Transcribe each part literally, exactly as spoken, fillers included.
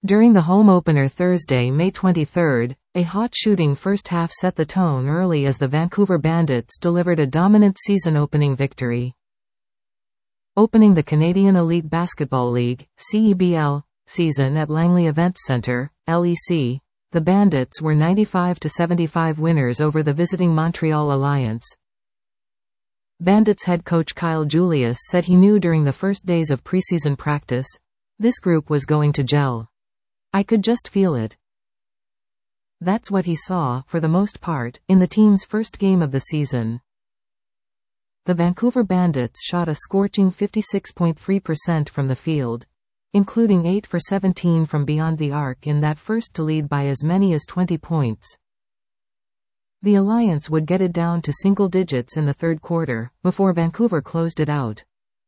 During the home opener Thursday, May twenty-third, a hot shooting first half set the tone early as the Vancouver Bandits delivered a dominant season-opening victory. Opening the Canadian Elite Basketball League (C E B L) season at Langley Events Centre (L E C), the Bandits were ninety-five to seventy-five winners over the visiting Montreal Alliance. Bandits head coach Kyle Julius said he knew during the first days of preseason practice, this group was going to gel. I could just feel it. That's what he saw, for the most part, in the team's first game of the season. The Vancouver Bandits shot a scorching fifty-six point three percent from the field, including eight for seventeen from beyond the arc in that first to lead by as many as twenty points. The Alliance would get it down to single digits in the third quarter, before Vancouver closed it out.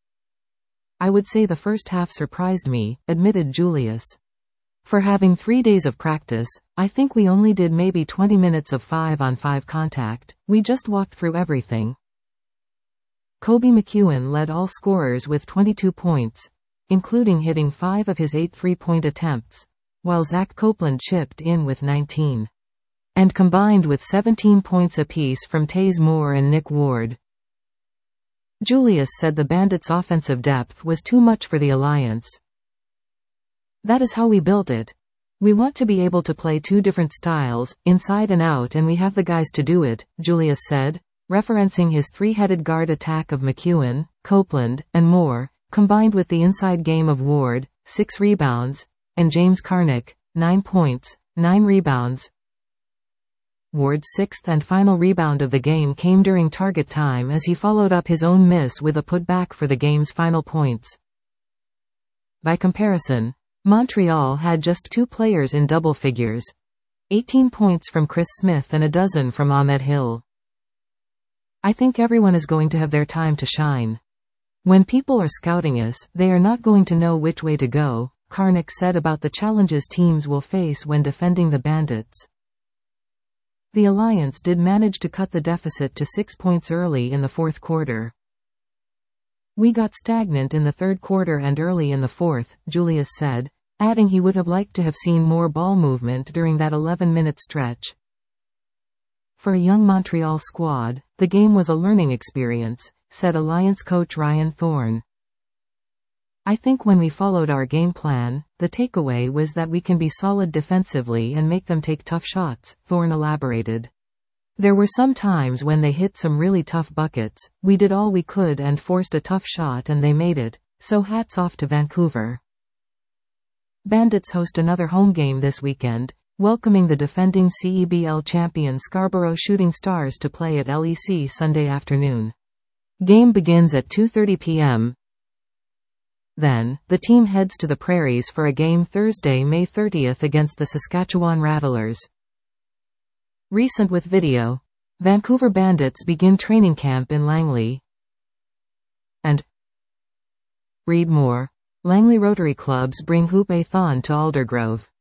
I would say the first half surprised me, admitted Julius. For having three days of practice, I think we only did maybe twenty minutes of five-on-five contact, we just walked through everything. Koby McEwen led all scorers with twenty-two points, including hitting five of his eight three-point attempts, while Zach Copeland chipped in with nineteen. And combined with seventeen points apiece from Taze Moore and Nick Ward. Julius said the Bandits' offensive depth was too much for the Alliance. That is how we built it. We want to be able to play two different styles, inside and out, and we have the guys to do it, Julius said, referencing his three-headed guard attack of McEwen, Copeland, and Moore, combined with the inside game of Ward, six rebounds, and James Karnik, nine points, nine rebounds. Ward's sixth and final rebound of the game came during target time as he followed up his own miss with a putback for the game's final points. By comparison, Montreal had just two players in double figures. eighteen points from Chris Smith and a dozen from Ahmed Hill. I think everyone is going to have their time to shine. When people are scouting us, they are not going to know which way to go, Karnik said about the challenges teams will face when defending the Bandits. The Alliance did manage to cut the deficit to six points early in the fourth quarter. We got stagnant in the third quarter and early in the fourth, Julius said, adding he would have liked to have seen more ball movement during that eleven-minute stretch. For a young Montreal squad, the game was a learning experience, said Alliance coach Ryan Thorne. I think when we followed our game plan, the takeaway was that we can be solid defensively and make them take tough shots, Thorne elaborated. There were some times when they hit some really tough buckets, we did all we could and forced a tough shot and they made it, so hats off to Vancouver. Bandits host another home game this weekend, welcoming the defending C E B L champion Scarborough Shooting Stars to play at L E C Sunday afternoon. Game begins at two thirty p m Then, the team heads to the Prairies for a game Thursday, May thirtieth against the Saskatchewan Rattlers. Recent with video. Vancouver Bandits begin training camp in Langley. And read more. Langley Rotary Clubs bring Hoop-A-thon to Aldergrove.